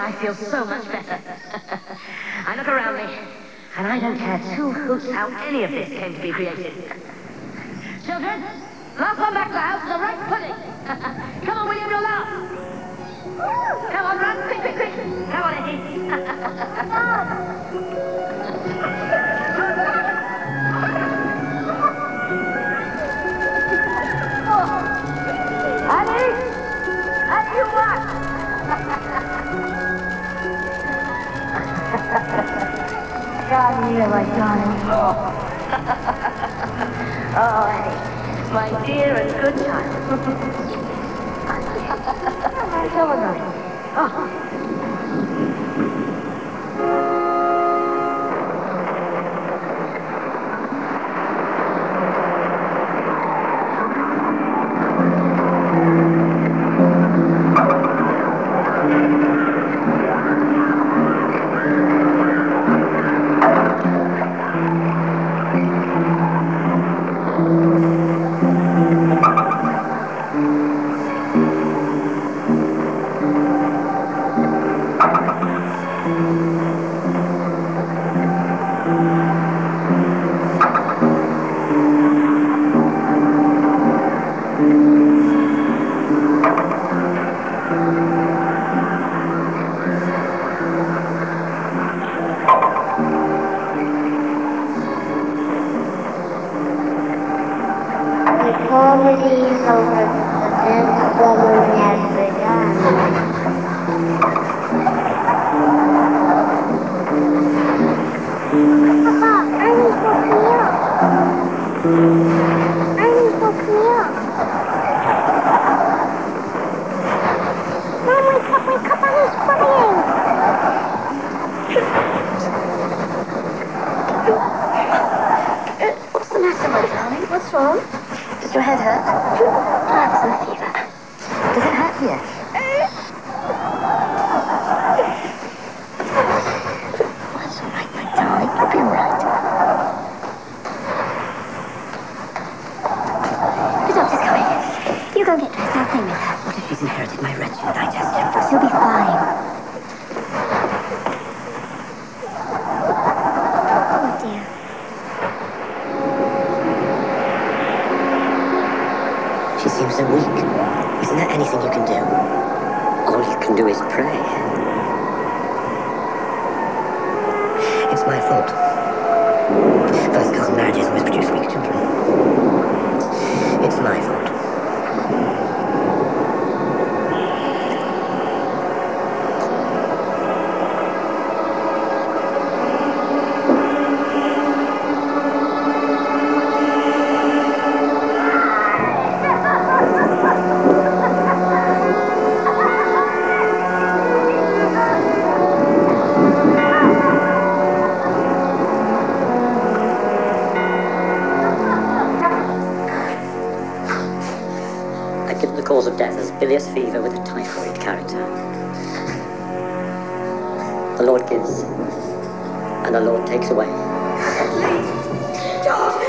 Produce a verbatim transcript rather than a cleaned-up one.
I feel so much better. I look around me, and I don't care two hoots how any of this came to be created. Children, last one back to the house is a right pudding. Come on, William, you're last. Come on, run, quick, quick, quick. Come on, Eddie. Honey, have you what? Come here, my darling. Oh, Eddie, my dear and good child. Come on, darling. Oh. Bilious fever with a typhoid character. The Lord gives, and the Lord takes away. Please, don't